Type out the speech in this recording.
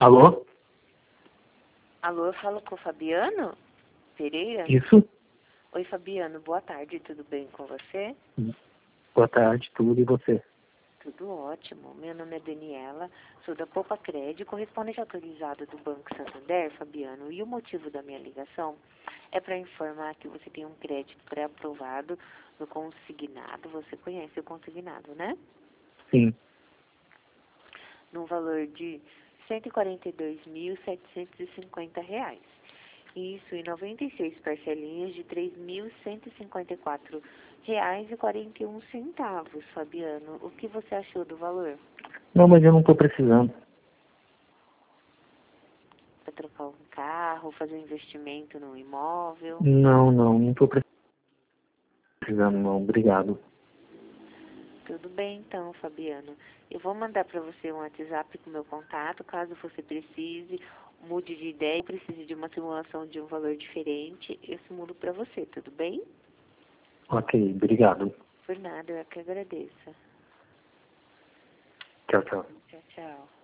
Alô? Alô, eu falo com o Fabiano Pereira? Isso? Oi, Fabiano, boa tarde, tudo bem com você? Boa tarde, tudo e você? Tudo ótimo. Meu nome é Daniela, sou da Poupa Crédito, correspondente autorizada do Banco Santander, Fabiano, e o motivo da minha ligação é para informar que você tem um crédito pré-aprovado no consignado. Você conhece o consignado, né? Sim. No valor de R$ 142.750. Isso em 96 parcelinhas de R$ 3.154,41, Fabiano. O que você achou do valor? Não, mas eu não estou precisando. Para trocar um carro, fazer um investimento no imóvel? Não estou precisando não, obrigado. Tudo bem então, Fabiano. Eu vou mandar para você um WhatsApp com meu contato, caso você precise, mude de ideia, precise de uma simulação de um valor diferente, eu simulo para você, tudo bem? Ok, obrigado. Por nada, eu é que agradeço. Tchau, tchau. Tchau, tchau.